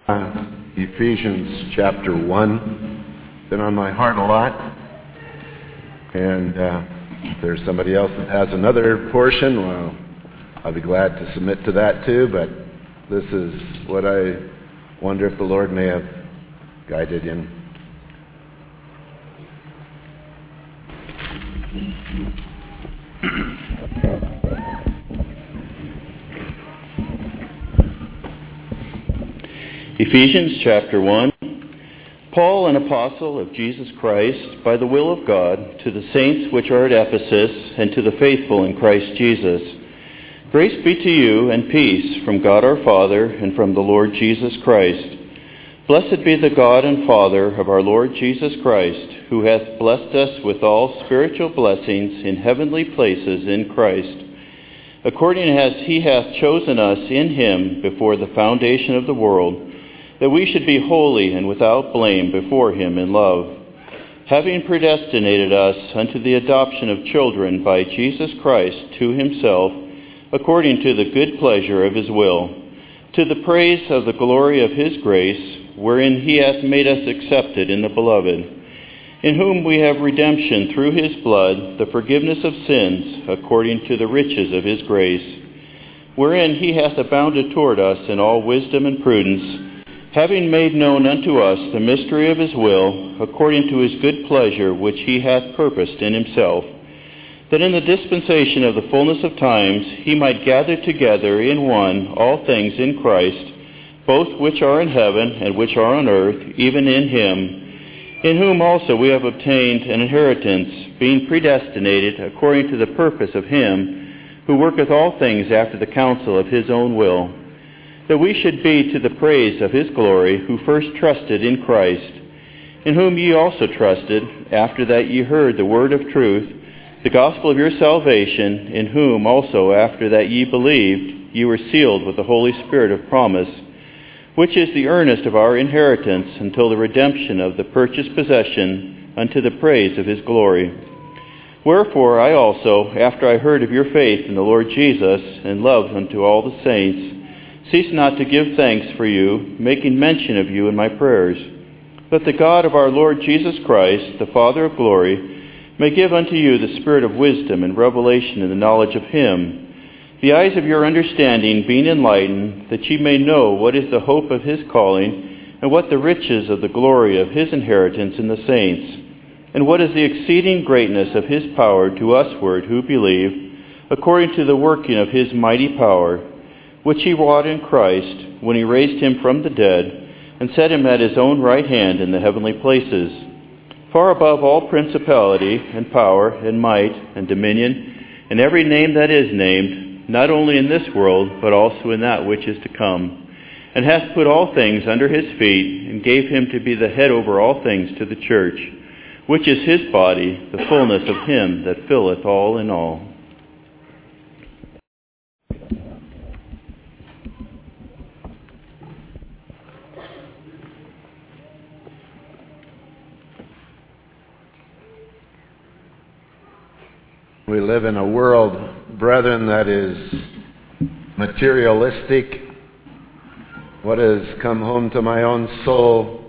Ephesians chapter 1. Been on my heart a lot. And if there's somebody else that has another portion, well, I'll be glad to submit to that too. But this is what I wonder if the Lord may have guided in. Ephesians chapter 1. Paul, an apostle of Jesus Christ, by the will of God, to the saints which are at Ephesus, and to the faithful in Christ Jesus. Grace be to you and peace from God our Father and from the Lord Jesus Christ. Blessed be the God and Father of our Lord Jesus Christ, who hath blessed us with all spiritual blessings in heavenly places in Christ, according as he hath chosen us in him before the foundation of the world, that we should be holy and without blame before him in love, having predestinated us unto the adoption of children by Jesus Christ to himself, according to the good pleasure of his will, to the praise of the glory of his grace, wherein he hath made us accepted in the Beloved, in whom we have redemption through his blood, the forgiveness of sins, according to the riches of his grace, wherein he hath abounded toward us in all wisdom and prudence, having made known unto us the mystery of his will, according to his good pleasure which he hath purposed in himself, that in the dispensation of the fullness of times he might gather together in one all things in Christ, both which are in heaven and which are on earth, even in him, in whom also we have obtained an inheritance, being predestinated according to the purpose of him who worketh all things after the counsel of his own will, that we should be to the praise of his glory, who first trusted in Christ, in whom ye also trusted, after that ye heard the word of truth, the gospel of your salvation, in whom also after that ye believed, ye were sealed with the Holy Spirit of promise, which is the earnest of our inheritance until the redemption of the purchased possession, unto the praise of his glory. Wherefore I also, after I heard of your faith in the Lord Jesus, and love unto all the saints, cease not to give thanks for you, making mention of you in my prayers, that the God of our Lord Jesus Christ, the Father of glory, may give unto you the spirit of wisdom and revelation in the knowledge of him, the eyes of your understanding being enlightened, that ye may know what is the hope of his calling, and what the riches of the glory of his inheritance in the saints, and what is the exceeding greatness of his power to usward who believe, according to the working of his mighty power, which he wrought in Christ, when he raised him from the dead, and set him at his own right hand in the heavenly places, far above all principality, and power, and might, and dominion, and every name that is named, not only in this world, but also in that which is to come, and hath put all things under his feet, and gave him to be the head over all things to the church, which is his body, the fullness of him that filleth all in all. We live in a world, brethren, that is materialistic. What has come home to my own soul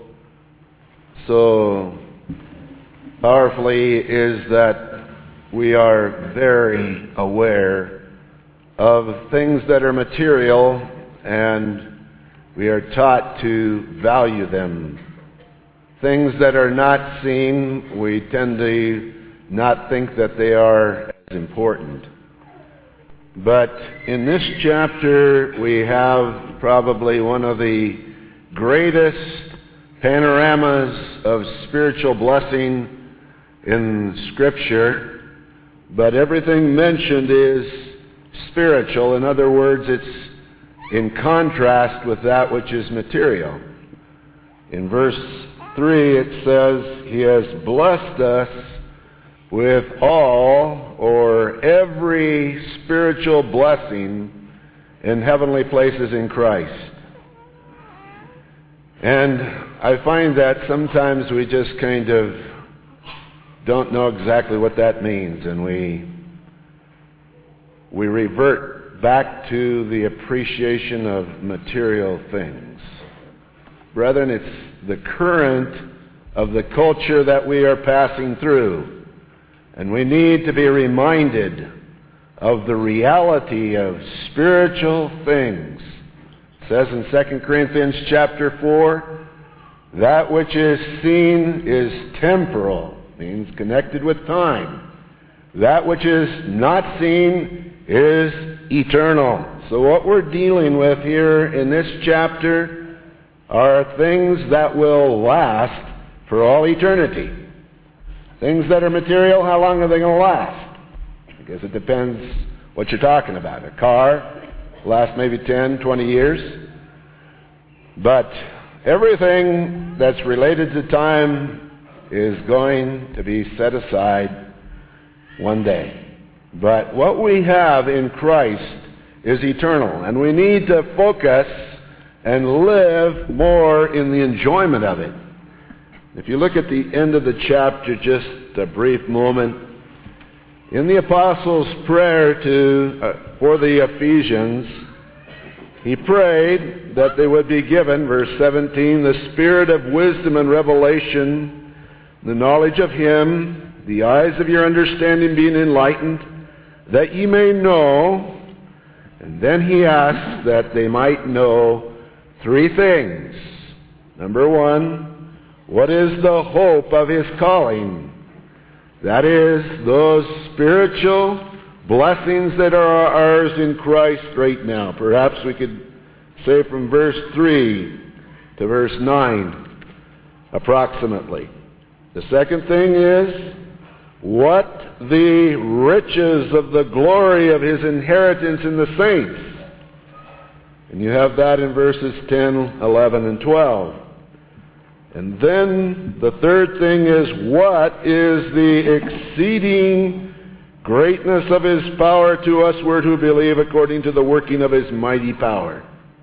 so powerfully is that we are very aware of things that are material, and we are taught to value them. Things that are not seen, we tend to not think that they are as important. But in this chapter, we have probably one of the greatest panoramas of spiritual blessing in Scripture. But everything mentioned is spiritual. In other words, it's in contrast with that which is material. In verse 3, it says, he has blessed us with all or every spiritual blessing in heavenly places in Christ. And I find that sometimes we just kind of don't know exactly what that means, and we revert back to the appreciation of material things. brethren, it's the current of the culture that we are passing through. And we need to be reminded of the reality of spiritual things. It says in 2 Corinthians chapter 4, that which is seen is temporal, means connected with time. That which is not seen is eternal. So what we're dealing with here in this chapter are things that will last for all eternity. Things that are material, how long are they going to last? I guess it depends what you're talking about. A car lasts maybe 10, 20 years. But everything that's related to time is going to be set aside one day. But what we have in Christ is eternal, and we need to focus and live more in the enjoyment of it. If you look at the end of the chapter, just a brief moment, in the apostles' prayer for the Ephesians, he prayed that they would be given, verse 17, the spirit of wisdom and revelation, the knowledge of him, the eyes of your understanding being enlightened, that ye may know. And then he asks that they might know three things. Number one, what is the hope of his calling? That is, those spiritual blessings that are ours in Christ right now. Perhaps we could say from verse 3 to verse 9, approximately. The second thing is, what the riches of the glory of his inheritance in the saints. And you have that in verses 10, 11, and 12. And then the third thing is, what is the exceeding greatness of his power to us who believe according to the working of his mighty power.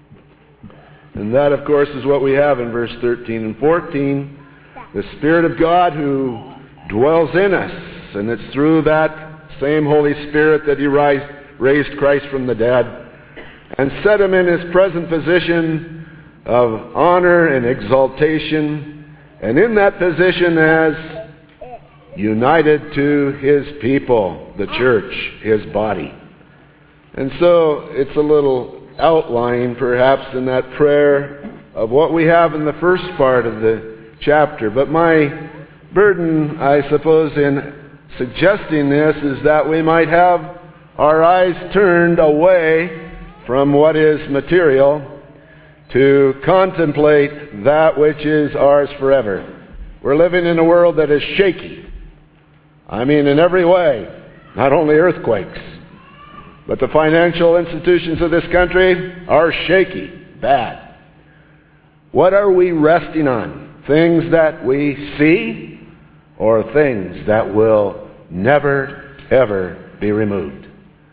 And that, of course, is what we have in verse 13 and 14. The Spirit of God who dwells in us. And it's through that same Holy Spirit that he raised Christ from the dead and set him in his present position of honor and exaltation. And in that position as united to his people, the church, his body. And so it's a little outline, perhaps, in that prayer of what we have in the first part of the chapter. But my burden, I suppose, in suggesting this is that we might have our eyes turned away from what is material to contemplate that which is ours forever. We're living in a world that is shaky. I mean, in every way, not only earthquakes, but the financial institutions of this country are shaky, bad. What are we resting on? Things that we see or things that will never, ever be removed?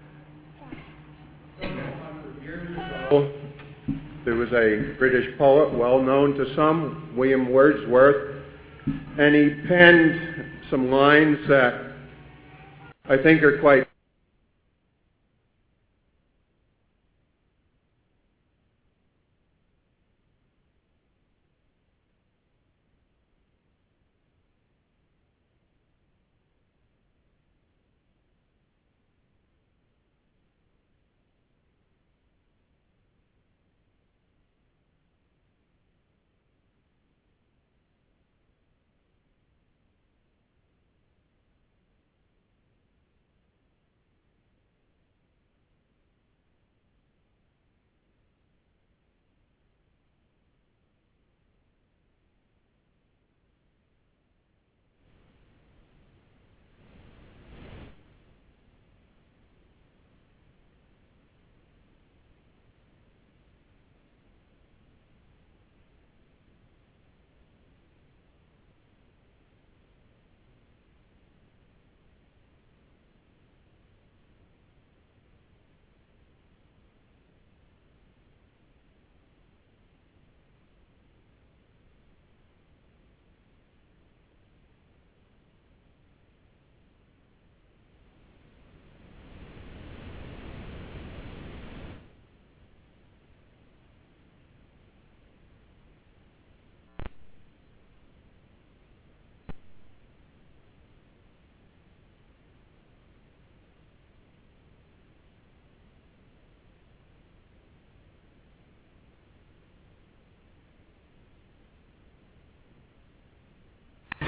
100 years ago, there was a British poet, well known to some, William Wordsworth, and he penned some lines that I think are quite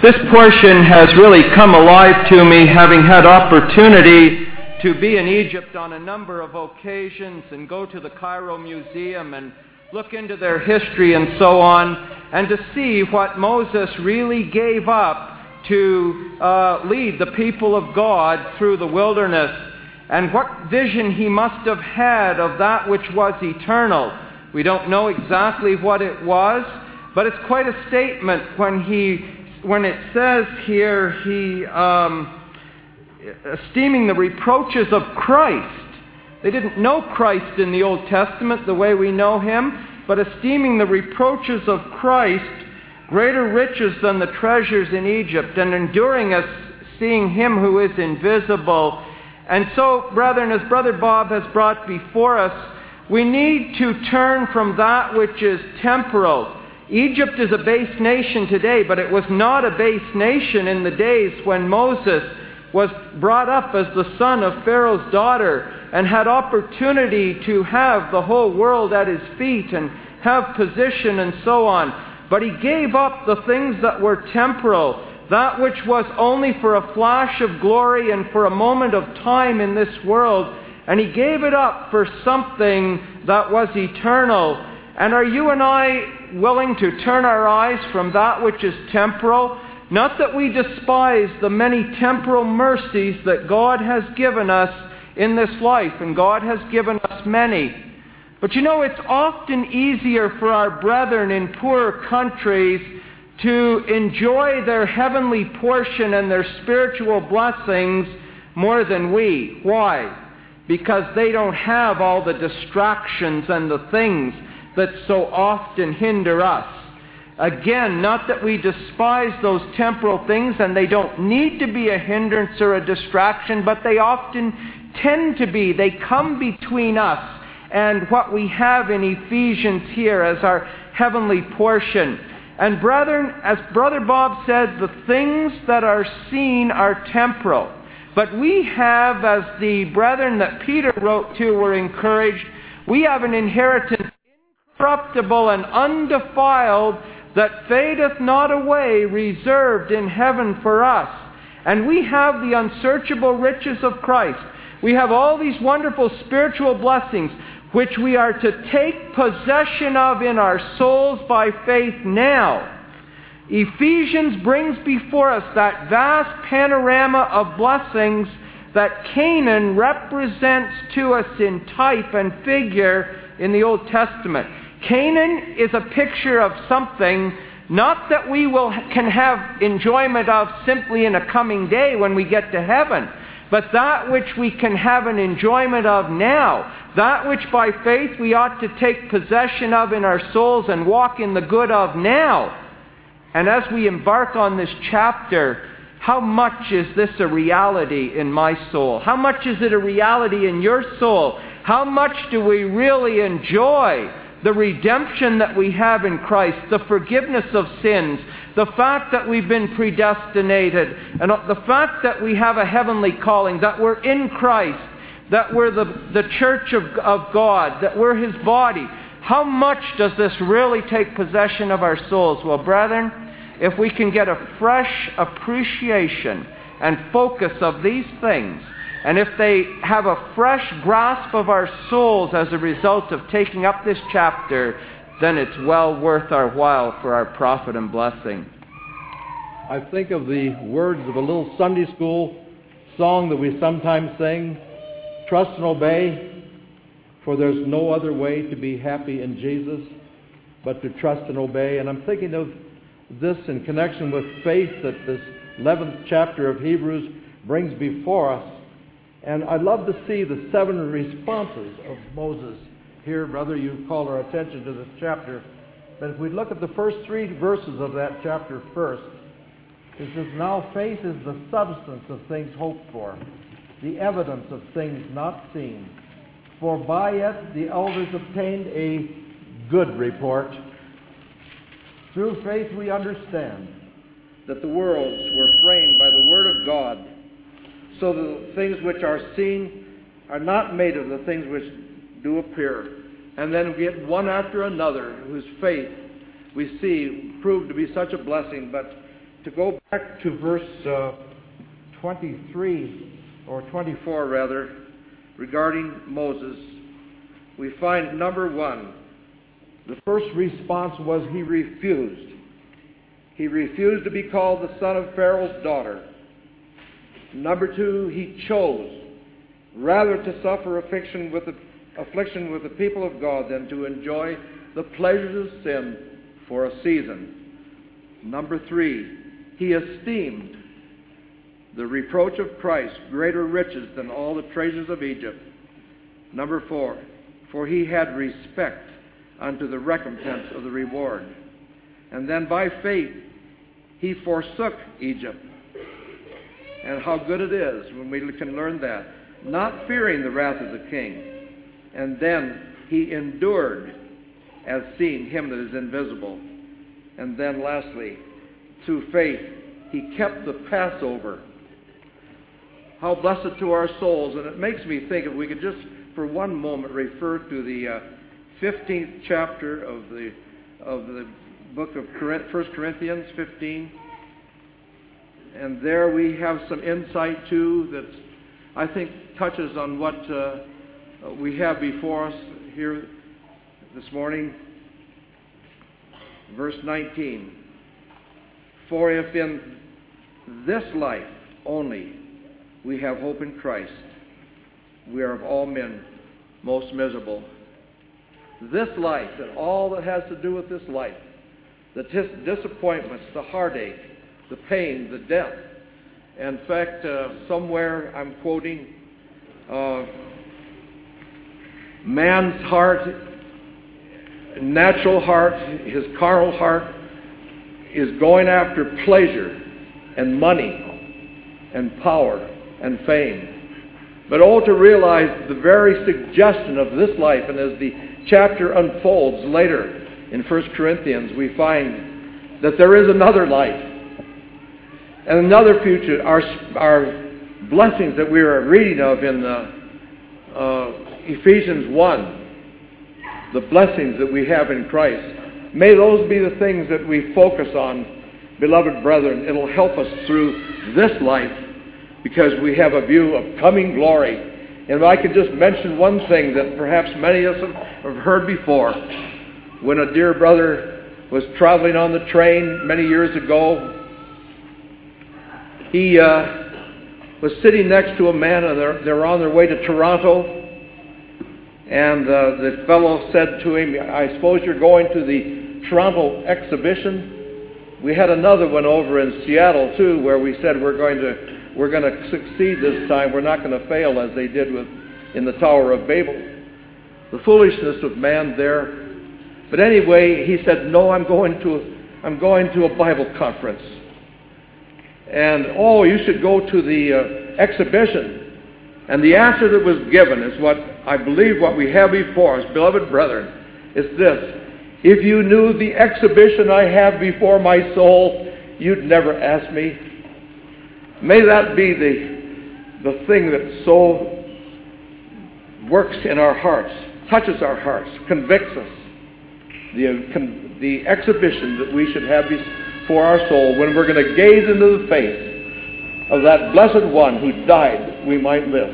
This portion has really come alive to me, having had opportunity to be in Egypt on a number of occasions and go to the Cairo Museum and look into their history and so on, and to see what Moses really gave up to lead the people of God through the wilderness, and what vision he must have had of that which was eternal. We don't know exactly what it was, but it's quite a statement when it says here, he esteeming the reproaches of Christ. They didn't know Christ in the Old Testament the way we know him, but esteeming the reproaches of Christ greater riches than the treasures in Egypt, and enduring us seeing him who is invisible. And so, brethren, as Brother Bob has brought before us, we need to turn from that which is temporal. Egypt is a base nation today, but it was not a base nation in the days when Moses was brought up as the son of Pharaoh's daughter and had opportunity to have the whole world at his feet and have position and so on. But he gave up the things that were temporal, that which was only for a flash of glory and for a moment of time in this world, and he gave it up for something that was eternal. And are you and I willing to turn our eyes from that which is temporal? Not that we despise the many temporal mercies that God has given us in this life, and God has given us many. But you know, it's often easier for our brethren in poorer countries to enjoy their heavenly portion and their spiritual blessings more than we. Why? Because they don't have all the distractions and the things that so often hinder us. Again, not that we despise those temporal things, and they don't need to be a hindrance or a distraction, but they often tend to be. They come between us and what we have in Ephesians here as our heavenly portion. And brethren, as Brother Bob said, the things that are seen are temporal. But we have, as the brethren that Peter wrote to were encouraged, we have an inheritance incorruptible and undefiled that fadeth not away, reserved in heaven for us. And we have the unsearchable riches of Christ. We have all these wonderful spiritual blessings which we are to take possession of in our souls by faith now. Ephesians brings before us that vast panorama of blessings that Canaan represents to us in type and figure in the Old Testament. Canaan is a picture of something not that we can have enjoyment of simply in a coming day when we get to heaven, but that which we can have an enjoyment of now, that which by faith we ought to take possession of in our souls and walk in the good of now. And as we embark on this chapter, how much is this a reality in my soul? How much is it a reality in your soul? How much do we really enjoy the redemption that we have in Christ, the forgiveness of sins, the fact that we've been predestinated, and the fact that we have a heavenly calling, that we're in Christ, that we're the church of God, that we're His body? How much does this really take possession of our souls? Well, brethren, if we can get a fresh appreciation and focus of these things, and if they have a fresh grasp of our souls as a result of taking up this chapter, then it's well worth our while for our profit and blessing. I think of the words of a little Sunday school song that we sometimes sing, "Trust and obey, for there's no other way to be happy in Jesus but to trust and obey." And I'm thinking of this in connection with faith that this 11th chapter of Hebrews brings before us. And I'd love to see the 7 responses of Moses here. Brother, you called our attention to this chapter. But if we look at the first 3 verses of that chapter first, it says, "Now faith is the substance of things hoped for, the evidence of things not seen. For by it the elders obtained a good report. Through faith we understand that the worlds were framed by the word of God, so that the things which are seen are not made of the things which do appear." And then we get one after another whose faith we see proved to be such a blessing. But To go back to verse 23, or 24 rather, regarding Moses, we find number one, the first response was he refused. He refused to be called the son of Pharaoh's daughter. Number two, he chose rather to suffer affliction with the people of God than to enjoy the pleasures of sin for a season. Number three, he esteemed the reproach of Christ greater riches than all the treasures of Egypt. Number four, for he had respect unto the recompense of the reward. And then by faith he forsook Egypt. And how good it is when we can learn that. Not fearing the wrath of the king. And then he endured as seeing him that is invisible. And then lastly, through faith, he kept the Passover. How blessed to our souls. And it makes me think, if we could just for one moment refer to the 15th chapter of the book of 1 Corinthians 15. And there we have some insight too that I think touches on what we have before us here this morning. Verse 19. For if in this life only we have hope in Christ, we are of all men most miserable. This life and all that has to do with this life, the disappointments, the heartache, the pain, the death. In fact, somewhere I'm quoting, man's heart, natural heart, his carnal heart, is going after pleasure and money and power and fame. But to realize the very suggestion of this life, and as the chapter unfolds later in 1 Corinthians, we find that there is another life and another future. Our blessings that we are reading of in Ephesians 1, the blessings that we have in Christ, may those be the things that we focus on, beloved brethren. It'll help us through this life because we have a view of coming glory. And if I could just mention one thing that perhaps many of us have heard before. When a dear brother was traveling on the train many years ago, he was sitting next to a man, and they were on their way to Toronto. And the fellow said to him, I suppose you're going to the Toronto exhibition? We had another one over in Seattle too, where we said we're going to succeed this time. We're not going to fail as they did in the Tower of Babel. The foolishness of man there. But anyway, he said, no, I'm going to a Bible conference. And, you should go to the exhibition. And the answer that was given is what I believe what we have before us, beloved brethren, is this. If you knew the exhibition I have before my soul, you'd never ask me. May that be the thing that so works in our hearts, touches our hearts, convicts us. The exhibition that we should have before our soul when we're going to gaze into the face of that blessed one who died that we might live.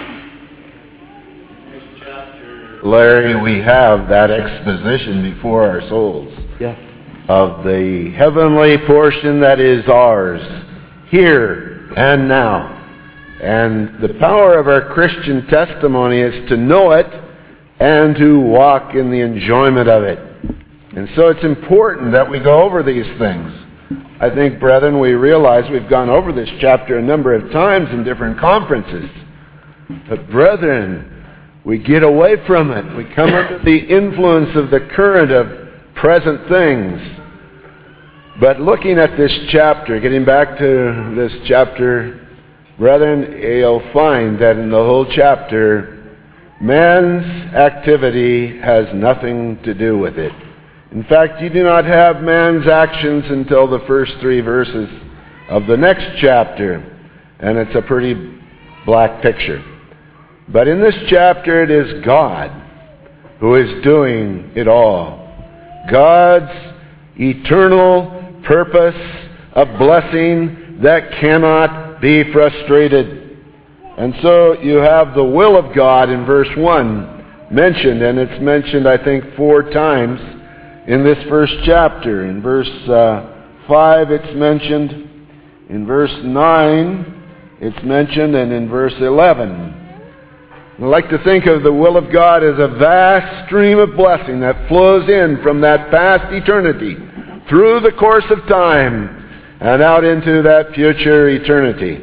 Larry, we have that exposition before our souls. Yes. Of the heavenly portion that is ours, here and now. And the power of our Christian testimony is to know it and to walk in the enjoyment of it. And so it's important that we go over these things. I think, brethren, we realize we've gone over this chapter a number of times in different conferences. But, brethren, we get away from it. We come under the influence of the current of present things. But looking at this chapter, getting back to this chapter, brethren, you'll find that in the whole chapter, man's activity has nothing to do with it. In fact, you do not have man's actions until the first 3 verses of the next chapter, and it's a pretty black picture. But in this chapter, it is God who is doing it all. God's eternal purpose of blessing that cannot be frustrated. And so you have the will of God in verse 1 mentioned, and it's mentioned, I think, 4 times in this first chapter. In verse 5 it's mentioned, in verse 9 it's mentioned, and in verse 11. I like to think of the will of God as a vast stream of blessing that flows in from that past eternity through the course of time and out into that future eternity.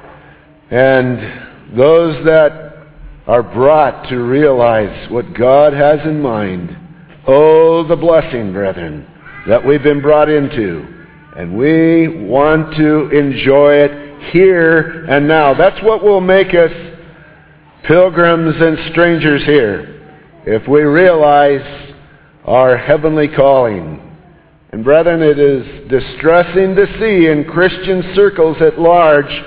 And those that are brought to realize what God has in mind, oh, the blessing, brethren, that we've been brought into. And we want to enjoy it here and now. That's what will make us pilgrims and strangers here, if we realize our heavenly calling. And brethren, it is distressing to see in Christian circles at large,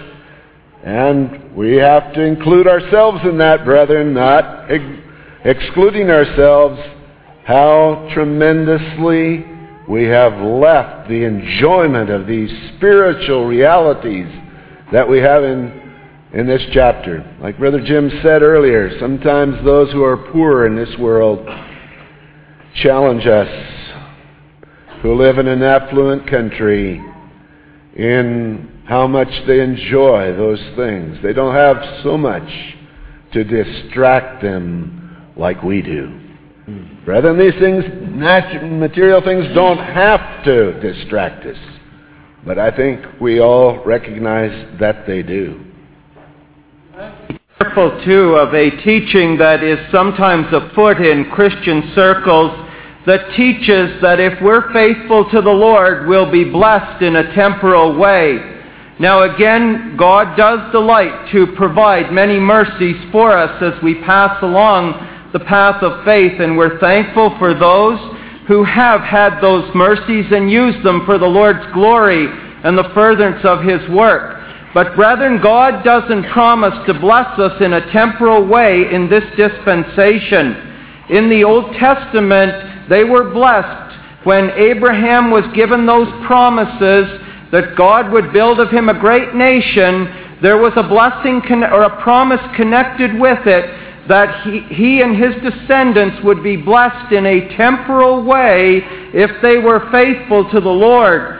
and we have to include ourselves in that, brethren, not excluding ourselves, how tremendously we have left the enjoyment of these spiritual realities that we have in this chapter. Like Brother Jim said earlier, sometimes those who are poor in this world challenge us, who live in an affluent country, in how much they enjoy those things. They don't have so much to distract them like we do. Brethren, these things, material things, don't have to distract us. But I think we all recognize that they do. Careful, too, of a teaching that is sometimes afoot in Christian circles that teaches that if we're faithful to the Lord, we'll be blessed in a temporal way. Now again, God does delight to provide many mercies for us as we pass along the path of faith, and we're thankful for those who have had those mercies and used them for the Lord's glory and the furtherance of His work. But brethren, God doesn't promise to bless us in a temporal way in this dispensation. In the Old Testament, they were blessed when Abraham was given those promises that God would build of him a great nation. There was a blessing or a promise connected with it that he and his descendants would be blessed in a temporal way if they were faithful to the Lord.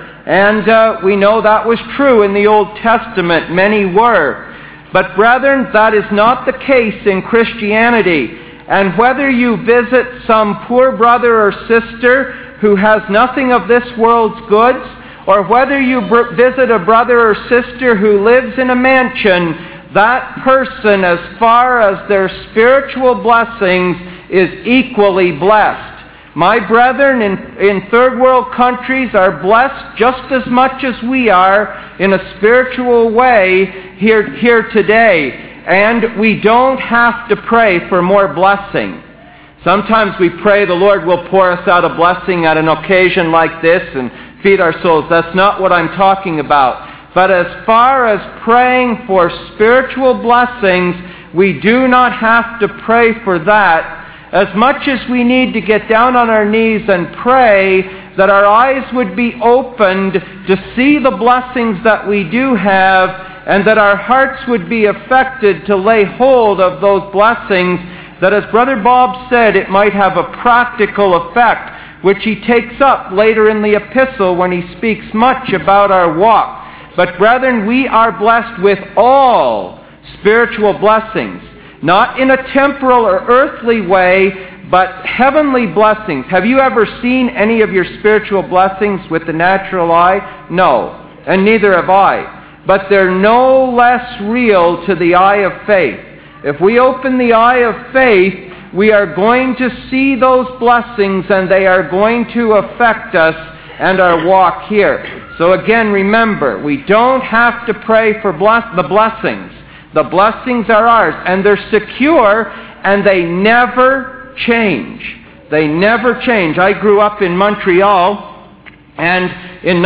And we know that was true in the Old Testament. Many were. But brethren, that is not the case in Christianity. And whether you visit some poor brother or sister who has nothing of this world's goods, or whether you visit a brother or sister who lives in a mansion, that person, as far as their spiritual blessings, is equally blessed. My brethren in third world countries are blessed just as much as we are in a spiritual way here today. And we don't have to pray for more blessing. Sometimes we pray the Lord will pour us out a blessing at an occasion like this and feed our souls. That's not what I'm talking about. But as far as praying for spiritual blessings, we do not have to pray for that. As much as we need to get down on our knees and pray that our eyes would be opened to see the blessings that we do have, and that our hearts would be affected to lay hold of those blessings, that as Brother Bob said, it might have a practical effect, which he takes up later in the epistle when he speaks much about our walk. But brethren, we are blessed with all spiritual blessings, not in a temporal or earthly way, but heavenly blessings. Have you ever seen any of your spiritual blessings with the natural eye? No, and neither have I. But they're no less real to the eye of faith. If we open the eye of faith, we are going to see those blessings, and they are going to affect us and our walk here. So again, remember, we don't have to pray for the blessings. The blessings are ours, and they're secure, and they never change. They never change. I grew up in Montreal, and in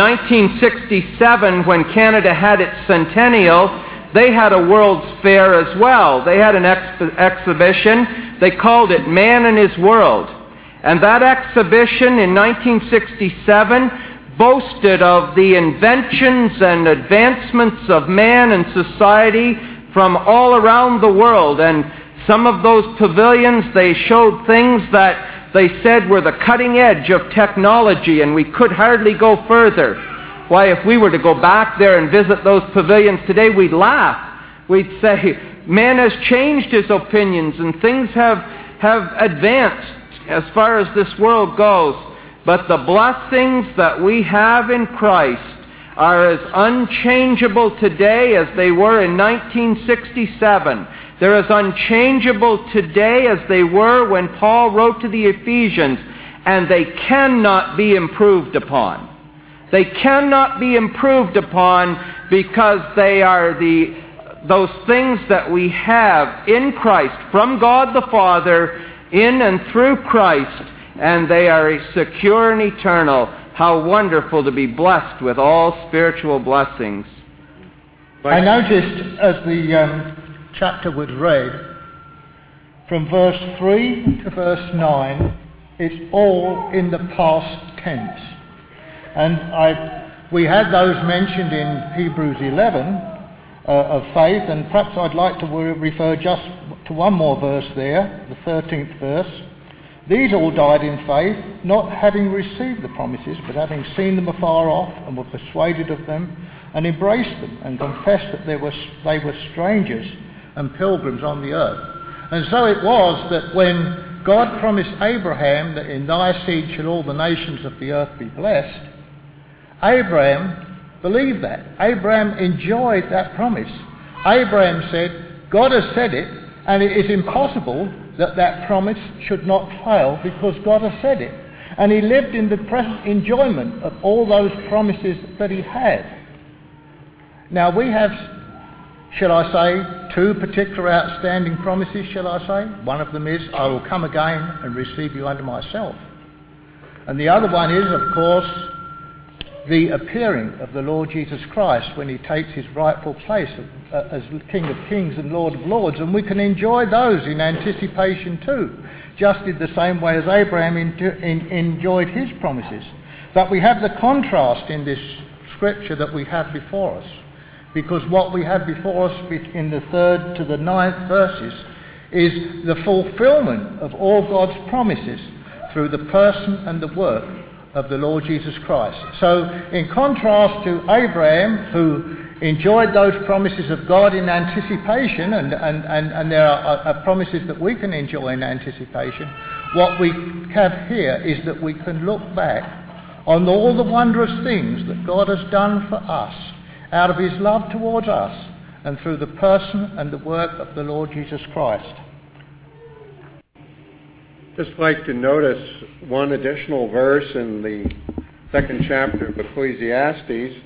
1967, when Canada had its centennial, they had a World's Fair as well. They had an exhibition. They called it Man and His World. And that exhibition in 1967 boasted of the inventions and advancements of man and society from all around the world. And some of those pavilions, they showed things that they said were the cutting edge of technology, and we could hardly go further. Why, if we were to go back there and visit those pavilions today, we'd laugh. We'd say, man has changed his opinions, and things have advanced as far as this world goes. But the blessings that we have in Christ are as unchangeable today as they were in 1967. They're as unchangeable today as they were when Paul wrote to the Ephesians, and they cannot be improved upon. They cannot be improved upon because they are those things that we have in Christ from God the Father, in and through Christ, and they are secure and eternal. How wonderful to be blessed with all spiritual blessings. I noticed as the chapter was read, from verse 3 to verse 9, it's all in the past tense. And we had those mentioned in Hebrews 11 of faith, and perhaps I'd like to refer just to one more verse there, the 13th verse. These all died in faith, not having received the promises, but having seen them afar off, and were persuaded of them, and embraced them, and confessed that they were strangers and pilgrims on the earth. And so it was that when God promised Abraham that in thy seed shall all the nations of the earth be blessed, Abraham believed that. Abraham enjoyed that promise. Abraham said, God has said it, and it is impossible that that promise should not fail because God has said it. And he lived in the present enjoyment of all those promises that he had. Now we have, shall I say, two particular outstanding promises, shall I say? One of them is, I will come again and receive you unto myself. And the other one is, of course, the appearing of the Lord Jesus Christ when he takes his rightful place as King of Kings and Lord of Lords. And we can enjoy those in anticipation too, just in the same way as Abraham enjoyed his promises. But we have the contrast in this scripture that we have before us, because what we have before us in the 3rd to the 9th verses is the fulfillment of all God's promises through the person and the work of the Lord Jesus Christ. So in contrast to Abraham, who enjoyed those promises of God in anticipation, and there are promises that we can enjoy in anticipation, what we have here is that we can look back on all the wondrous things that God has done for us out of his love towards us and through the person and the work of the Lord Jesus Christ. Just like to notice one additional verse in the 2nd chapter of Ecclesiastes,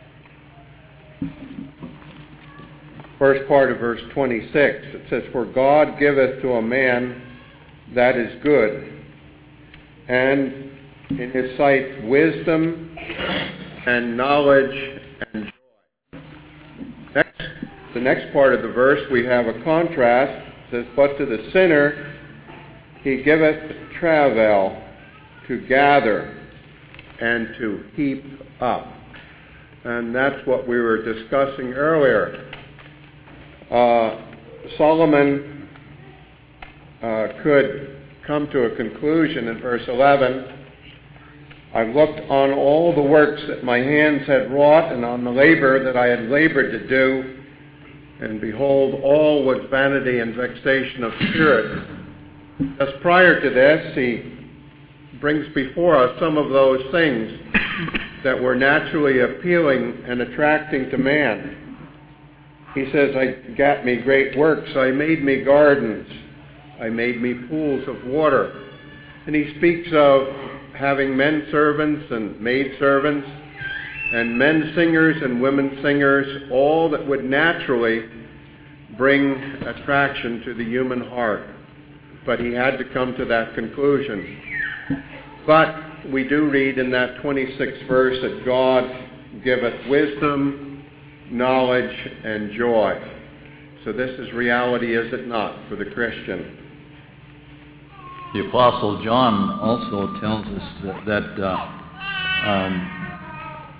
first part of verse 26. It says, For God giveth to a man that is good, and in his sight wisdom and knowledge and joy. The next part of the verse we have a contrast. It says, But to the sinner he giveth travail to gather and to heap up. And that's what we were discussing earlier. Solomon could come to a conclusion in verse 11. I've looked on all the works that my hands had wrought, and on the labor that I had labored to do, and behold, all was vanity and vexation of spirit. Just prior to this, he brings before us some of those things that were naturally appealing and attracting to man. He says, I got me great works, I made me gardens, I made me pools of water. And he speaks of having men servants and maid servants, and men singers and women singers, all that would naturally bring attraction to the human heart. But he had to come to that conclusion. But we do read in that 26th verse that God giveth wisdom, knowledge, and joy. So this is reality, is it not, for the Christian? The Apostle John also tells us that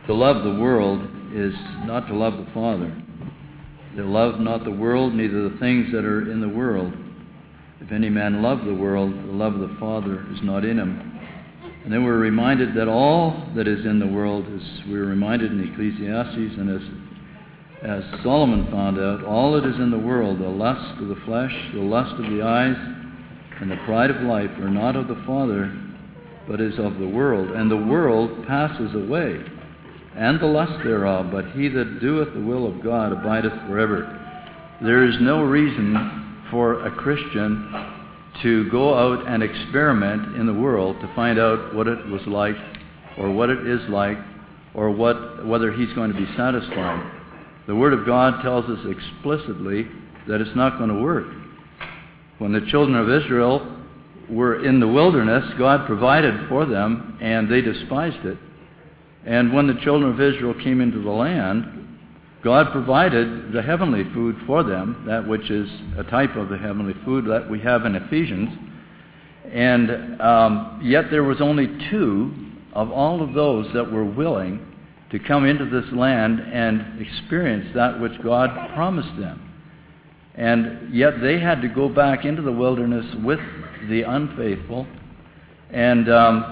To love the world is not to love the Father. To love not the world, neither the things that are in the world. If any man love the world, the love of the Father is not in him. And then we're reminded that all that is in the world, as we're reminded in Ecclesiastes, and as Solomon found out, all that is in the world, the lust of the flesh, the lust of the eyes, and the pride of life, are not of the Father, but is of the world. And the world passes away, and the lust thereof, but he that doeth the will of God abideth forever. There is no reason for a Christian to go out and experiment in the world to find out what it was like, or what it is like, or whether he's going to be satisfied. The Word of God tells us explicitly that it's not going to work. When the children of Israel were in the wilderness, God provided for them, and they despised it. And when the children of Israel came into the land, God provided the heavenly food for them, that which is a type of the heavenly food that we have in Ephesians. And yet there was only 2 of all of those that were willing to come into this land and experience that which God promised them. And yet they had to go back into the wilderness with the unfaithful and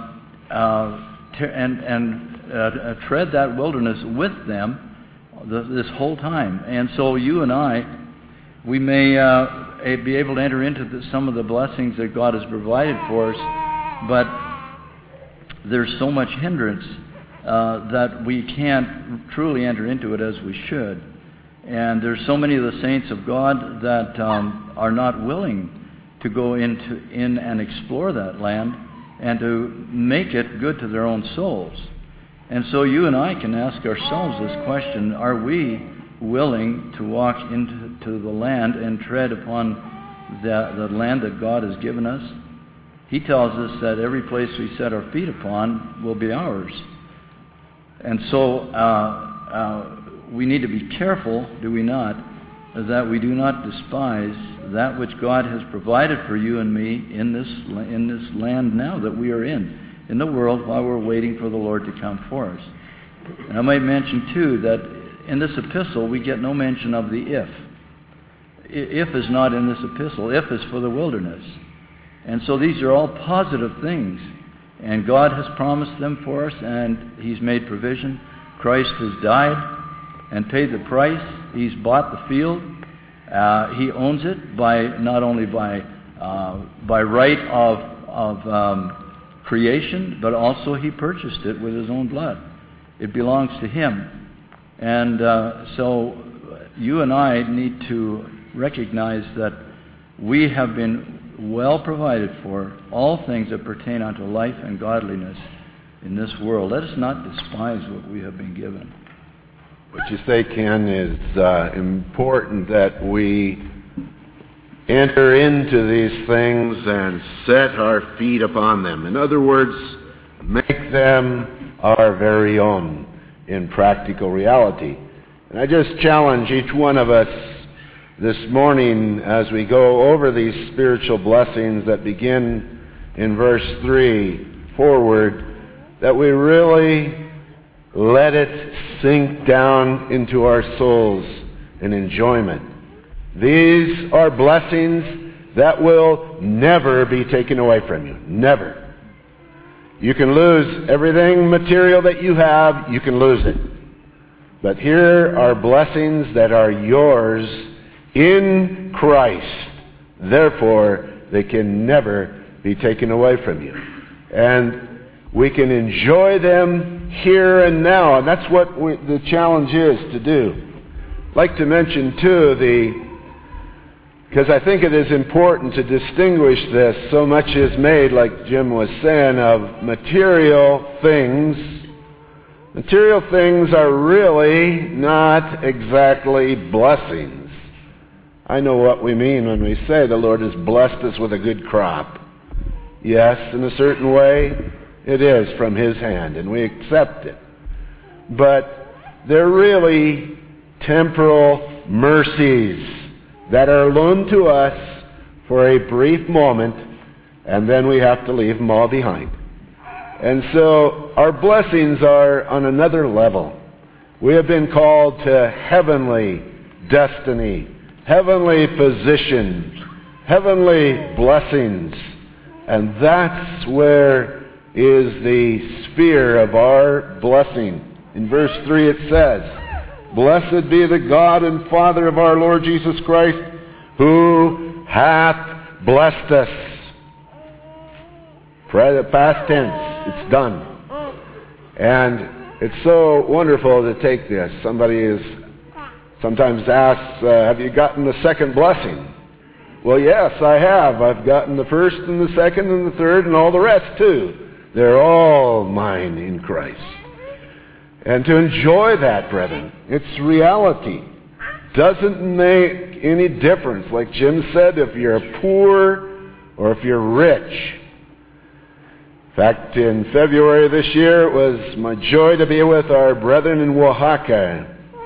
tread that wilderness with them this whole time. And so you and I, we may be able to enter into some of the blessings that God has provided for us, but there's so much hindrance that we can't truly enter into it as we should. And there's so many of the saints of God that are not willing to go in and explore that land and to make it good to their own souls. And so you and I can ask ourselves this question: are we willing to walk into the land and tread upon the land that God has given us? He tells us that every place we set our feet upon will be ours. And so we need to be careful, do we not, that we do not despise that which God has provided for you and me in this land now that we are in the world, while we're waiting for the Lord to come for us. And I might mention too that in this epistle we get no mention of the if. If is not in this epistle. If is for the wilderness. And so these are all positive things. And God has promised them for us, and He's made provision. Christ has died and paid the price. He's bought the field. He owns it not only by right of creation, but also He purchased it with His own blood. It belongs to Him. And so you and I need to recognize that we have been well provided for all things that pertain unto life and godliness in this world. Let us not despise what we have been given. What you say, Ken, is important that we enter into these things and set our feet upon them. In other words, make them our very own in practical reality. And I just challenge each one of us this morning as we go over these spiritual blessings that begin in verse 3 forward, that we really let it sink down into our souls in enjoyment. These are blessings that will never be taken away from you. Never. You can lose everything material that you have, you can lose it. But here are blessings that are yours in Christ. Therefore, they can never be taken away from you. And we can enjoy them here and now. And that's what the challenge is to do. I'd like to mention, too, because I think it is important to distinguish this. So much is made, like Jim was saying, of material things. Material things are really not exactly blessings. I know what we mean when we say the Lord has blessed us with a good crop. Yes, in a certain way, it is from His hand, and we accept it. But they're really temporal mercies that are loaned to us for a brief moment, and then we have to leave them all behind. And so our blessings are on another level. We have been called to heavenly destiny, heavenly position, heavenly blessings. And that's where is the sphere of our blessing. In verse 3 it says, "Blessed be the God and Father of our Lord Jesus Christ, who hath blessed us." Past tense, it's done. And it's so wonderful to take this. Somebody is sometimes asks, have you gotten the second blessing? Well, yes, I have. I've gotten the first and the second and the third and all the rest too. They're all mine in Christ. And to enjoy that, brethren, it's reality. Doesn't make any difference. Like Jim said, if you're poor or if you're rich. In fact, in February this year, it was my joy to be with our brethren in Oaxaca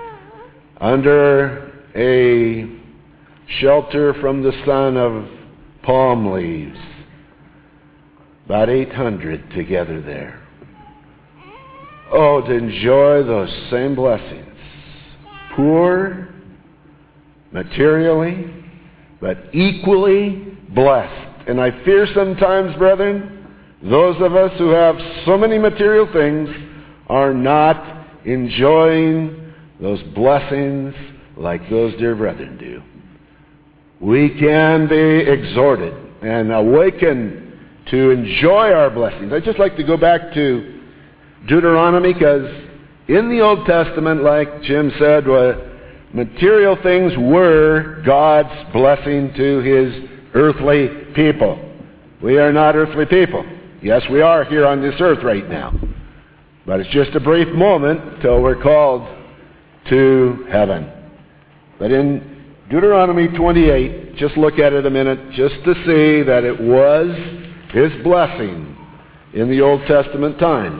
under a shelter from the sun of palm leaves. About 800 together there. Oh, to enjoy those same blessings. Poor, materially, but equally blessed. And I fear sometimes, brethren, those of us who have so many material things are not enjoying those blessings like those dear brethren do. We can be exhorted and awakened to enjoy our blessings. I'd just like to go back to Deuteronomy, because in the Old Testament, like Jim said, material things were God's blessing to His earthly people. We are not earthly people. Yes, we are here on this earth right now. But it's just a brief moment till we're called to heaven. But in Deuteronomy 28, just look at it a minute, just to see that it was His blessing in the Old Testament times.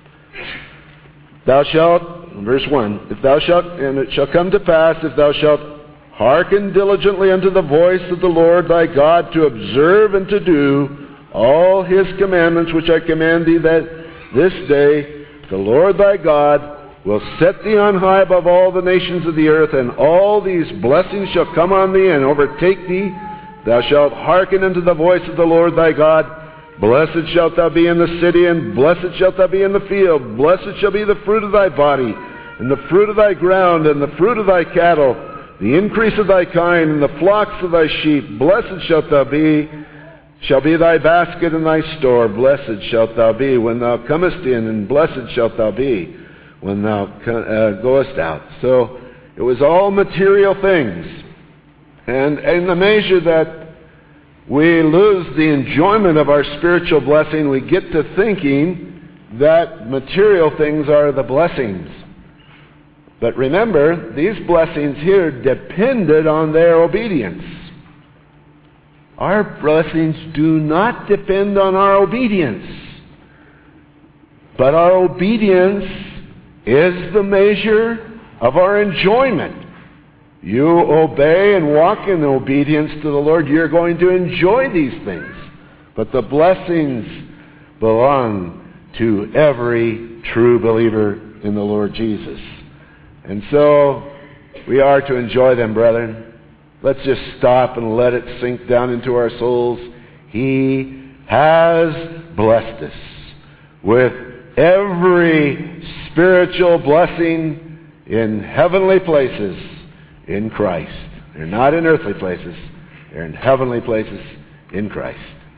Thou shalt, verse 1, if thou shalt, and it shall come to pass, if thou shalt hearken diligently unto the voice of the Lord thy God, to observe and to do all His commandments which I command thee that this day, the Lord thy God will set thee on high above all the nations of the earth, and all these blessings shall come on thee and overtake thee. Thou shalt hearken unto the voice of the Lord thy God. Blessed shalt thou be in the city, and blessed shalt thou be in the field. Blessed shall be the fruit of thy body, and the fruit of thy ground, and the fruit of thy cattle, the increase of thy kind, and the flocks of thy sheep. Blessed shalt be thy basket and thy store. Blessed shalt thou be when thou comest in, and blessed shalt thou be when thou goest out. So it was all material things. And in the measure that we lose the enjoyment of our spiritual blessing, we get to thinking that material things are the blessings. But remember, these blessings here depended on their obedience. Our blessings do not depend on our obedience. But our obedience is the measure of our enjoyment. You obey and walk in obedience to the Lord, you're going to enjoy these things. But the blessings belong to every true believer in the Lord Jesus. And so we are to enjoy them, brethren. Let's just stop and let it sink down into our souls. He has blessed us with every spiritual blessing in heavenly places in Christ. They're not in earthly places. They're in heavenly places in Christ.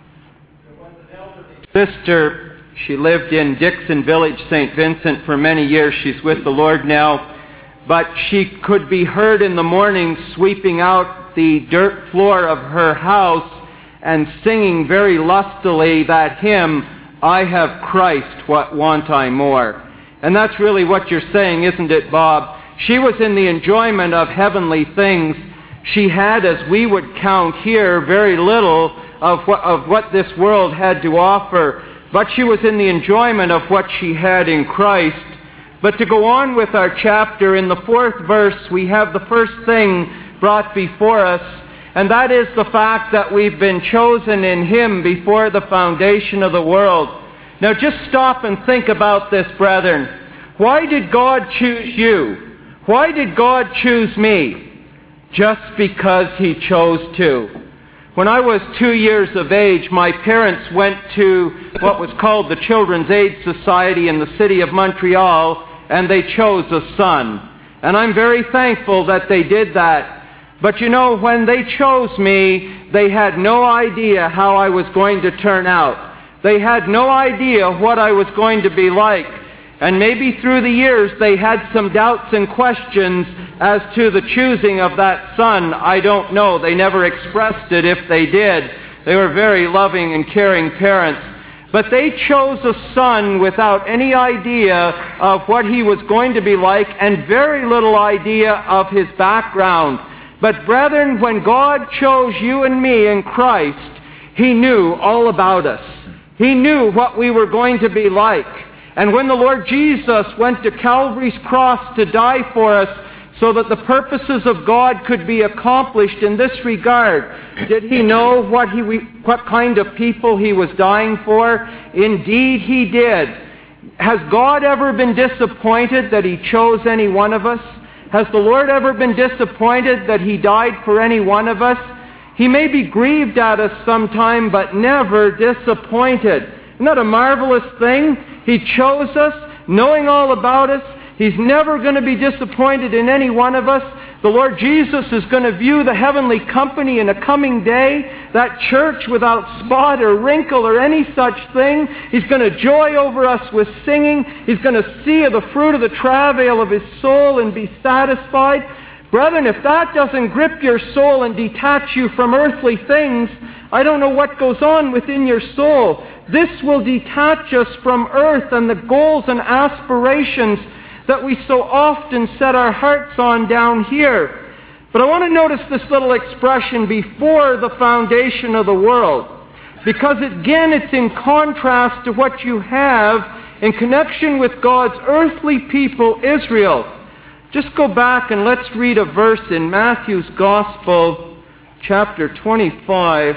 Sister, she lived in Dixon Village, St. Vincent for many years. She's with the Lord now. But she could be heard in the morning sweeping out the dirt floor of her house and singing very lustily that hymn, I have Christ, what want I more? And that's really what you're saying, isn't it, Bob? She was in the enjoyment of heavenly things. She had, as we would count here, very little of what this world had to offer. But she was in the enjoyment of what she had in Christ. But to go on with our chapter, in the 4th verse, we have the first thing brought before us, and that is the fact that we've been chosen in Him before the foundation of the world. Now just stop and think about this, brethren. Why did God choose you? Why did God choose me? Just because He chose to. When I was 2 years of age, my parents went to what was called the Children's Aid Society in the city of Montreal, and they chose a son. And I'm very thankful that they did that. But you know, when they chose me, they had no idea how I was going to turn out. They had no idea what I was going to be like. And maybe through the years they had some doubts and questions as to the choosing of that son. I don't know. They never expressed it if they did. They were very loving and caring parents. But they chose a son without any idea of what he was going to be like and very little idea of his background. But brethren, when God chose you and me in Christ, He knew all about us. He knew what we were going to be like. And when the Lord Jesus went to Calvary's cross to die for us so that the purposes of God could be accomplished in this regard, did He know what kind of people He was dying for? Indeed He did. Has God ever been disappointed that He chose any one of us? Has the Lord ever been disappointed that He died for any one of us? He may be grieved at us sometime, but never disappointed. Isn't that a marvelous thing? He chose us, knowing all about us. He's never going to be disappointed in any one of us. The Lord Jesus is going to view the heavenly company in a coming day, that church without spot or wrinkle or any such thing. He's going to joy over us with singing. He's going to see the fruit of the travail of His soul and be satisfied. Brethren, if that doesn't grip your soul and detach you from earthly things, I don't know what goes on within your soul. This will detach us from earth and the goals and aspirations that we so often set our hearts on down here. But I want to notice this little expression, before the foundation of the world, because again it's in contrast to what you have in connection with God's earthly people, Israel. Just go back and let's read a verse in Matthew's Gospel, chapter 25.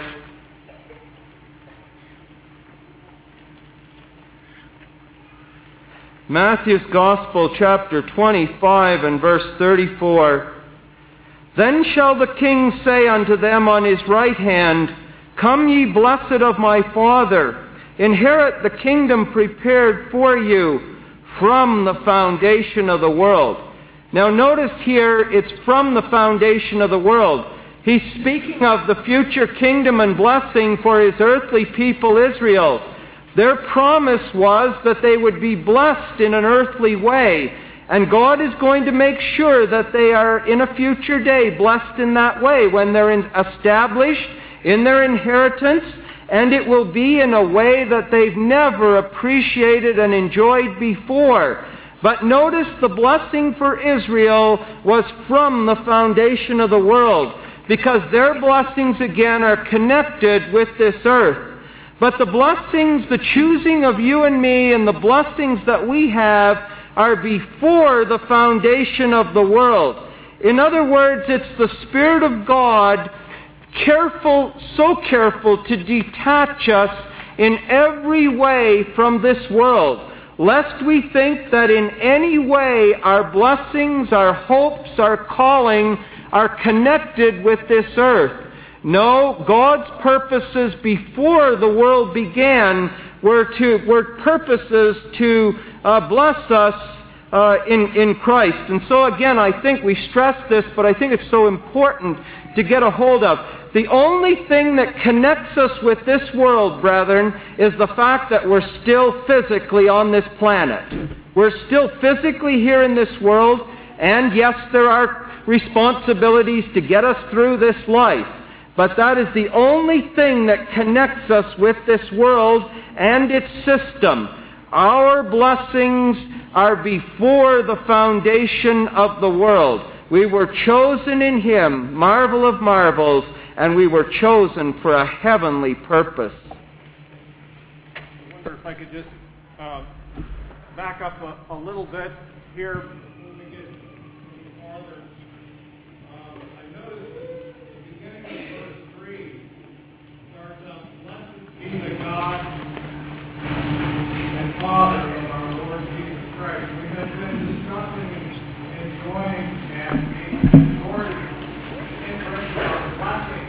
Matthew's Gospel, chapter 25, and verse 34. Then shall the King say unto them on His right hand, Come ye blessed of my Father, inherit the kingdom prepared for you from the foundation of the world. Now notice here, it's from the foundation of the world. He's speaking of the future kingdom and blessing for His earthly people, Israel. Their promise was that they would be blessed in an earthly way. And God is going to make sure that they are in a future day blessed in that way when they're established in their inheritance. And it will be in a way that they've never appreciated and enjoyed before. But notice the blessing for Israel was from the foundation of the world, because their blessings again are connected with this earth. But the blessings, the choosing of you and me, and the blessings that we have are before the foundation of the world. In other words, it's the Spirit of God so careful to detach us in every way from this world, lest we think that in any way our blessings, our hopes, our calling are connected with this earth. No, God's purposes before the world began were purposes to bless us in Christ. And so again, I think we stress this, but I think it's so important to get a hold of. The only thing that connects us with this world, brethren, is the fact that we're still physically on this planet. We're still physically here in this world, and yes, there are responsibilities to get us through this life. But that is the only thing that connects us with this world and its system. Our blessings are before the foundation of the world. We were chosen in Him, marvel of marvels, and we were chosen for a heavenly purpose. I wonder if I could just back up a little bit here. When we get farther, I noticed at the beginning of verse 3 starts out, Blessed be the God has been discussing and enjoying and being exhorted in terms of blessing.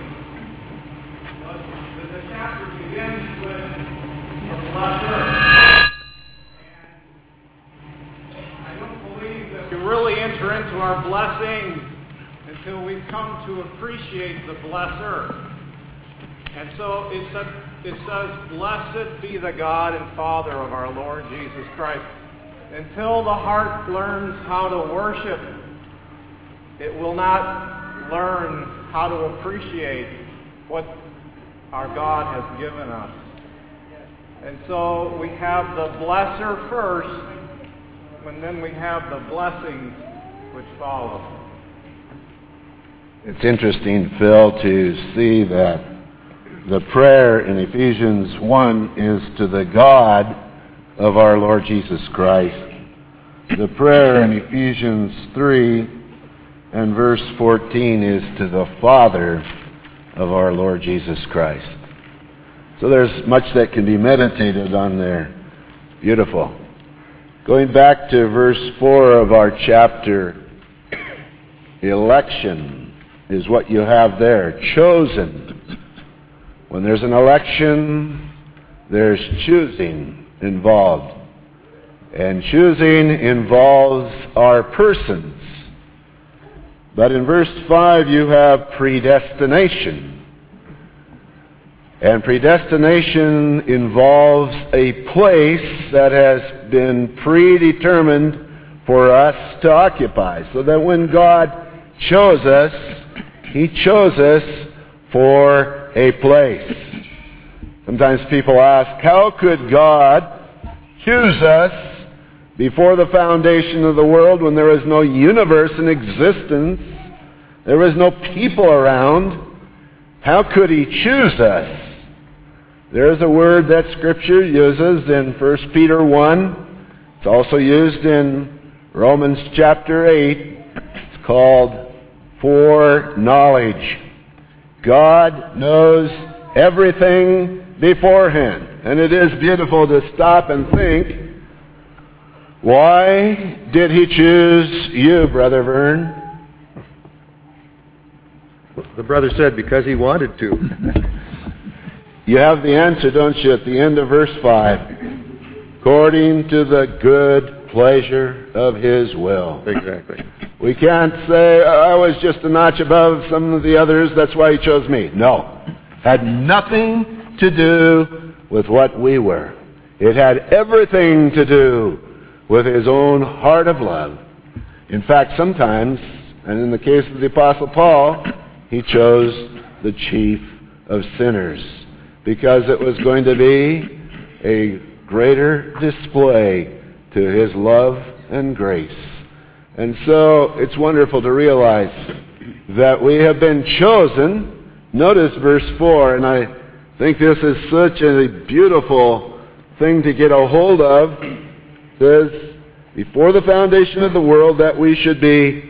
The chapter begins with the blesser. And I don't believe that we really enter into our blessing until we come to appreciate the blesser. And so it says, "Blessed be the God and Father of our Lord Jesus Christ." Until the heart learns how to worship, it will not learn how to appreciate what our God has given us. And so we have the blesser first, and then we have the blessings which follow. It's interesting, Phil, to see that the prayer in Ephesians 1 is to the God of our Lord Jesus Christ. The prayer in Ephesians 3 and verse 14 is to the Father of our Lord Jesus Christ. So there's much that can be meditated on there. Beautiful. Going back to verse 4 of our chapter, election is what you have there. Chosen. When there's an election, there's choosing involved. And choosing involves our persons. But in verse 5 you have predestination. And predestination involves a place that has been predetermined for us to occupy. So that when God chose us, He chose us for a place. Sometimes people ask, how could God choose us before the foundation of the world when there was no universe in existence? There was no people around. How could He choose us? There is a word that Scripture uses in 1 Peter 1. It's also used in Romans chapter 8. It's called foreknowledge. God knows everything beforehand. And it is beautiful to stop and think, why did He choose you, Brother Vern? The brother said, because He wanted to. You have the answer, don't you, at the end of verse 5. According to the good pleasure of His will. Exactly. We can't say, I was just a notch above some of the others, that's why He chose me. No. Had nothing to do with what we were. It had everything to do with His own heart of love. In fact, sometimes, and in the case of the Apostle Paul, he chose the chief of sinners because it was going to be a greater display to His love and grace. And so it's wonderful to realize that we have been chosen. Notice verse 4, and I think this is such a beautiful thing to get a hold of. It says, before the foundation of the world, that we should be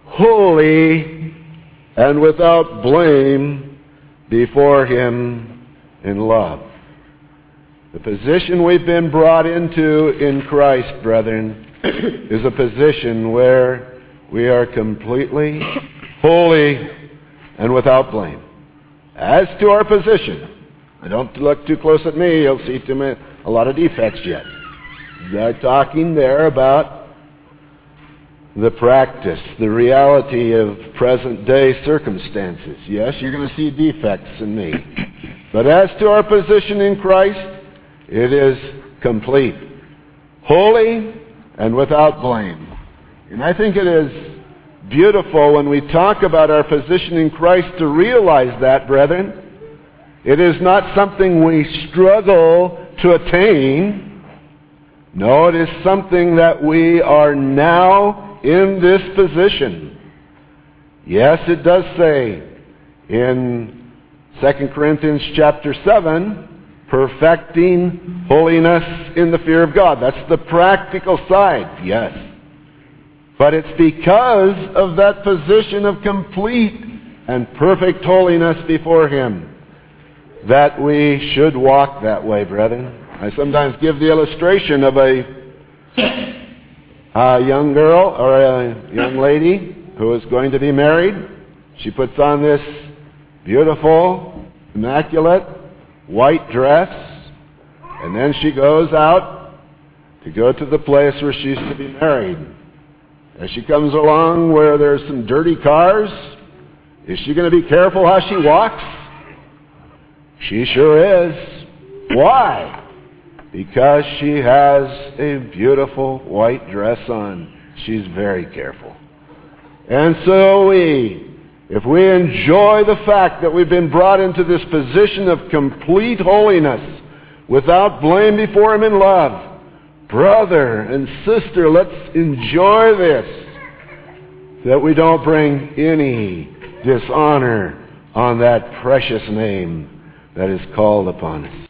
holy and without blame before Him in love. The position we've been brought into in Christ, brethren, is a position where we are completely holy and without blame. As to our position, don't look too close at me, you'll see a lot of defects yet. They're talking there about the practice, the reality of present day circumstances. Yes, you're going to see defects in me. But as to our position in Christ, it is complete. Holy and without blame. And I think it is beautiful when we talk about our position in Christ to realize that, brethren. It is not something we struggle to attain. No, it is something that we are now in this position. Yes, it does say in 2 Corinthians chapter 7, perfecting holiness in the fear of God. That's the practical side, yes. But it's because of that position of complete and perfect holiness before Him that we should walk that way, brethren. I sometimes give the illustration of a a young girl or a young lady who is going to be married. She puts on this beautiful, immaculate white dress, and then she goes out to go to the place where she's to be married. As she comes along where there's some dirty cars, is she going to be careful how she walks? She sure is. Why? Because she has a beautiful white dress on. She's very careful. And so if we enjoy the fact that we've been brought into this position of complete holiness, without blame before Him in love, brother and sister, let's enjoy this, that we don't bring any dishonor on that precious name that is called upon us.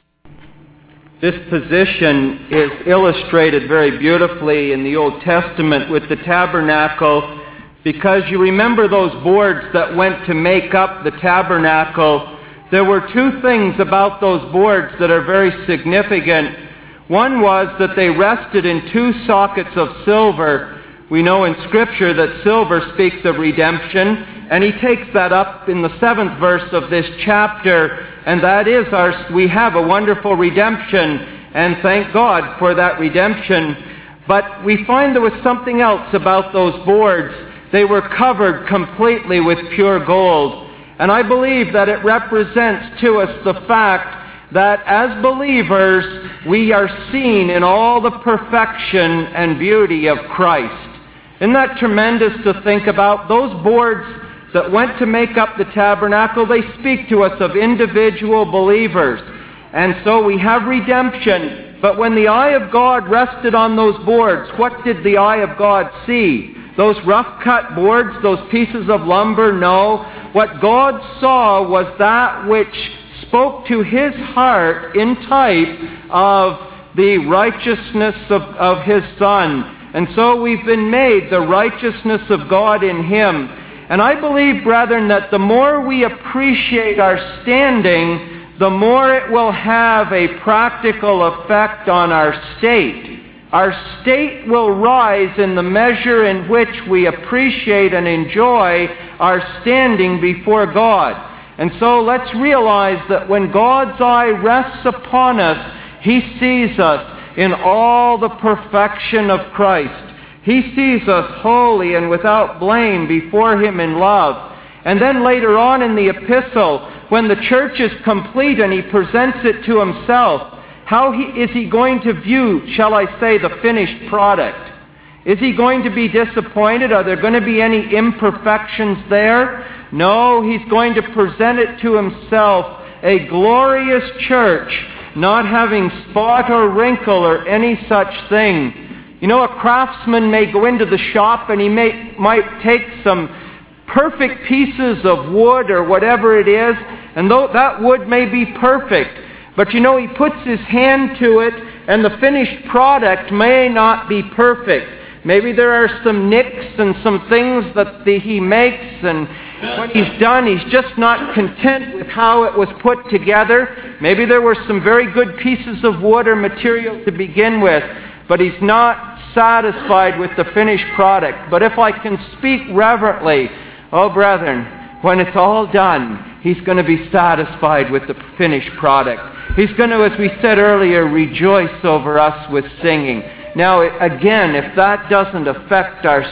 This position is illustrated very beautifully in the Old Testament with the tabernacle, because you remember those boards that went to make up the tabernacle. There were two things about those boards that are very significant. One was that they rested in two sockets of silver. We know in Scripture that silver speaks of redemption, and he takes that up in the 7th verse of this chapter, and that is we have a wonderful redemption, and thank God for that redemption. But we find there was something else about those boards. They were covered completely with pure gold. And I believe that it represents to us the fact that as believers, we are seen in all the perfection and beauty of Christ. Isn't that tremendous to think about? Those boards that went to make up the tabernacle, they speak to us of individual believers. And so we have redemption. But when the eye of God rested on those boards, what did the eye of God see? Those rough-cut boards, those pieces of lumber? No. What God saw was that which spoke to His heart in type of the righteousness of His Son. And so we've been made the righteousness of God in Him. And I believe, brethren, that the more we appreciate our standing, the more it will have a practical effect on our state. Our state will rise in the measure in which we appreciate and enjoy our standing before God. And so let's realize that when God's eye rests upon us, He sees us in all the perfection of Christ. He sees us holy and without blame before Him in love. And then later on in the epistle, when the church is complete and He presents it to Himself, how is He going to view, shall I say, the finished product? Is He going to be disappointed? Are there going to be any imperfections there? No, He's going to present it to Himself, a glorious church, not having spot or wrinkle or any such thing. You know, a craftsman may go into the shop and he might take some perfect pieces of wood or whatever it is, and though that wood may be perfect, but you know, he puts his hand to it and the finished product may not be perfect. Maybe there are some nicks and some things that he makes, and when he's done, he's just not content with how it was put together. Maybe there were some very good pieces of wood or material to begin with, but he's not satisfied with the finished product. But if I can speak reverently, oh brethren, when it's all done, he's going to be satisfied with the finished product. He's going to, as we said earlier, rejoice over us with singing. Now, again, if that doesn't affect our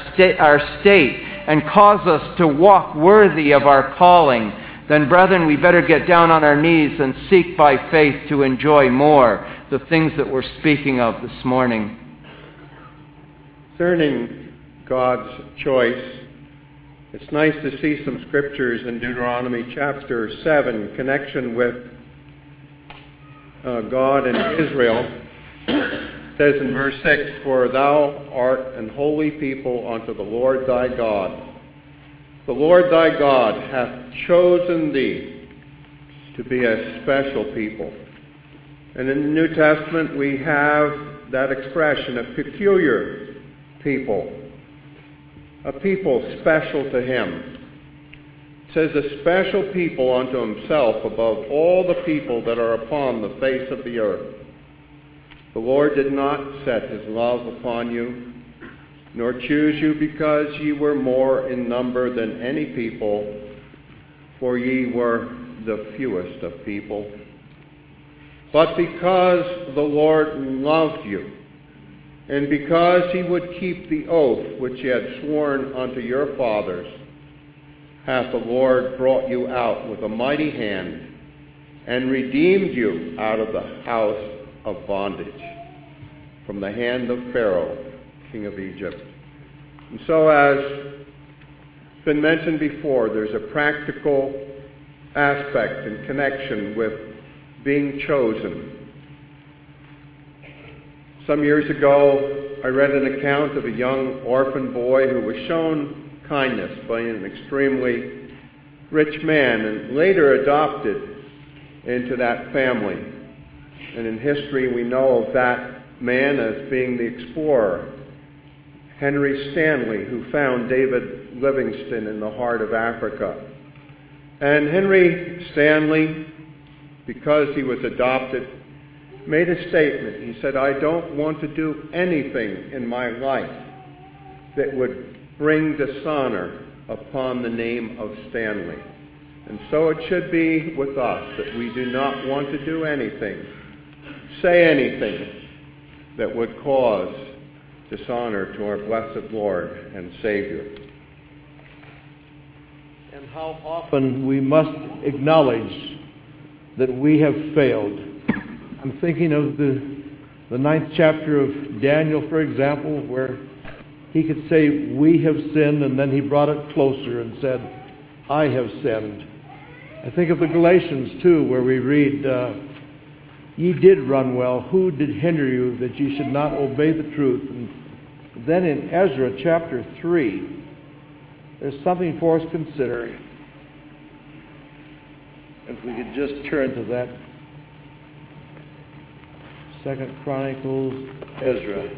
state and cause us to walk worthy of our calling, then, brethren, we better get down on our knees and seek by faith to enjoy more the things that we're speaking of this morning. Concerning God's choice, it's nice to see some scriptures in Deuteronomy chapter 7 in connection with God and Israel. It says in verse 6, "For thou art an holy people unto the Lord thy God. The Lord thy God hath chosen thee to be a special people." And in the New Testament we have that expression, a peculiar people, a people special to Him. It says, "A special people unto Himself above all the people that are upon the face of the earth." The Lord did not set His love upon you nor choose you because ye were more in number than any people, for ye were the fewest of people, but because the Lord loved you, and because he would keep the oath which he had sworn unto your fathers, hath the Lord brought you out with a mighty hand, and redeemed you out of the house of bondage, from the hand of Pharaoh, king of Egypt. And so, as been mentioned before, there's a practical aspect and connection with being chosen. Some years ago, I read an account of a young orphan boy who was shown kindness by an extremely rich man and later adopted into that family. And in history, we know of that man as being the explorer, Henry Stanley, who found David Livingstone in the heart of Africa. And Henry Stanley, because he was adopted, made a statement. He said, I don't want to do anything in my life that would bring dishonor upon the name of Stanley. And so it should be with us, that we do not want to do anything, say anything that would cause dishonor to our blessed Lord and Savior. And how often we must acknowledge that we have failed. I'm thinking of the 9th chapter of Daniel, for example, where he could say, we have sinned, and then he brought it closer and said, I have sinned. I think of the Galatians, too, where we read, ye did run well. Who did hinder you that ye should not obey the truth? And then in Ezra chapter 3, there's something for us considering. If we could just turn to that 2 Chronicles, Ezra.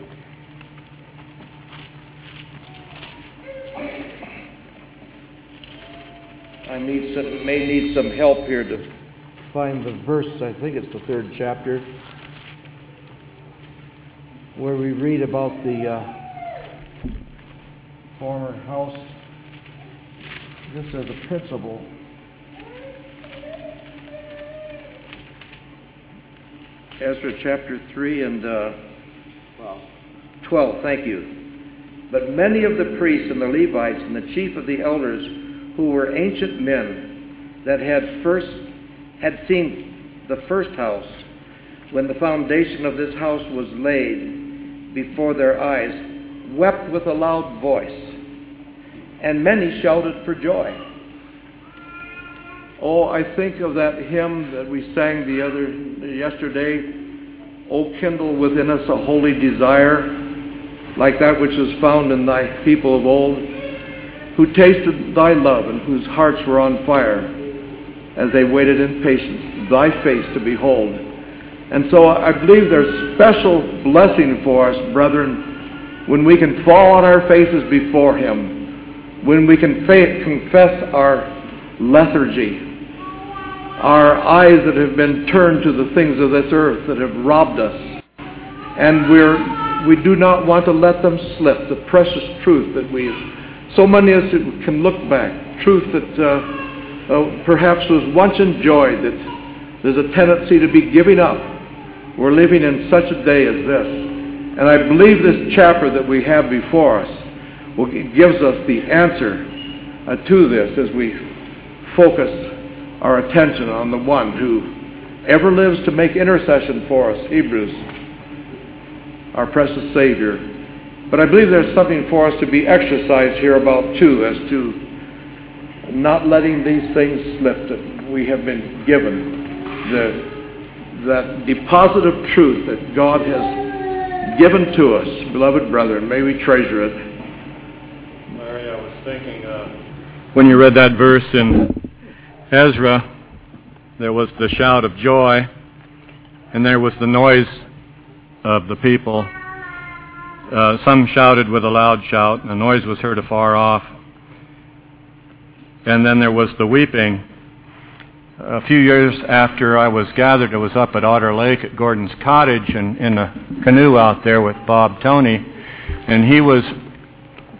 I may need some help here to find the verse. I think it's the 3rd chapter, where we read about the former house. This is a principle. Ezra chapter 3 and 12, thank you. But many of the priests and the Levites and the chief of the elders, who were ancient men that had seen the first house, when the foundation of this house was laid before their eyes, wept with a loud voice, and many shouted for joy. Oh, I think of that hymn that we sang yesterday, O kindle within us a holy desire, like that which was found in thy people of old, who tasted thy love and whose hearts were on fire as they waited in patience thy face to behold. And so I believe there's special blessing for us, brethren, when we can fall on our faces before him, when we can confess our lethargy, our eyes that have been turned to the things of this earth that have robbed us, and we do not want to let them slip, the precious truth that so many of us can look back, truth that perhaps was once enjoyed, that there's a tendency to be giving up. We're living in such a day as this. And I believe this chapter that we have before us gives us the answer to this as we focus our attention on the one who ever lives to make intercession for us, Hebrews, our precious Savior. But I believe there's something for us to be exercised here about, too, as to not letting these things slip that we have been given. That deposit of truth that God has given to us, beloved brethren, may we treasure it. Larry, I was thinking, when you read that verse in Ezra, there was the shout of joy, and there was the noise of the people. Some shouted with a loud shout, and the noise was heard afar off. And then there was the weeping. A few years after I was gathered, I was up at Otter Lake at Gordon's Cottage and in a canoe out there with Bob Tony, and he was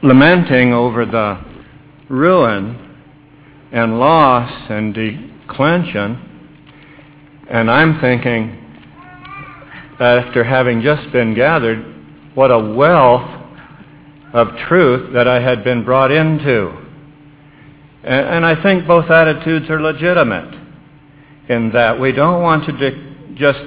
lamenting over the ruin and loss and declension, and I'm thinking, after having just been gathered, what a wealth of truth that I had been brought into. And I think both attitudes are legitimate in that we don't want to just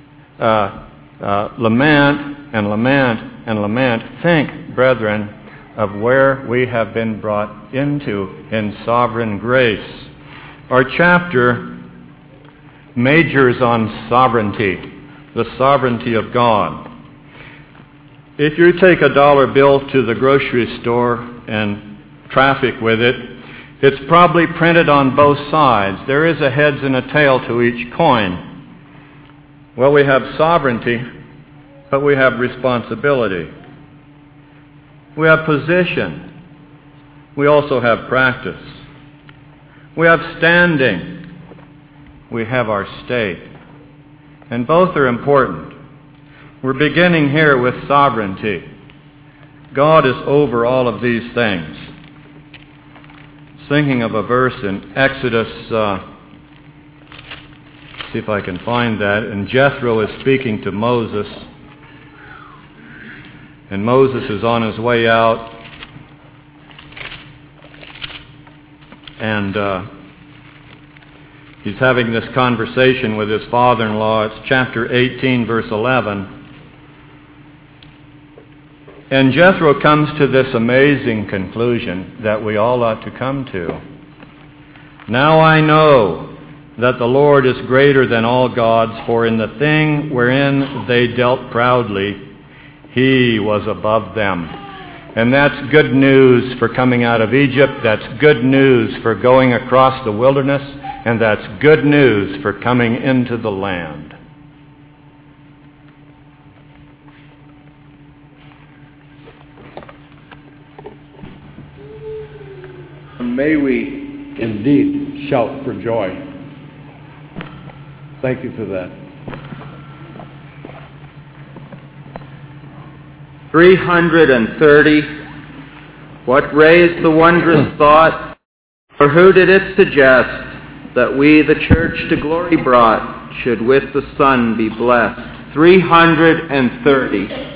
lament and lament and lament. Think, brethren, of where we have been brought into in sovereign grace. Our chapter majors on sovereignty, the sovereignty of God. If you take a dollar bill to the grocery store and traffic with it, it's probably printed on both sides. There is a heads and a tail to each coin. Well, we have sovereignty, but we have responsibility. We have position. We also have practice. We have standing. We have our state. And both are important. We're beginning here with sovereignty. God is over all of these things. Thinking of a verse in Exodus, see if I can find that, and Jethro is speaking to Moses, and Moses is on his way out, and he's having this conversation with his father-in-law. It's chapter 18, verse 11. And Jethro comes to this amazing conclusion that we all ought to come to. Now I know that the Lord is greater than all gods, for in the thing wherein they dealt proudly, He was above them. And that's good news for coming out of Egypt. That's good news for going across the wilderness. And that's good news for coming into the land. May we indeed shout for joy. Thank you for that. 330. What raised the wondrous thought, or who did it suggest, that we, the church to glory brought, should with the Son be blessed? 330.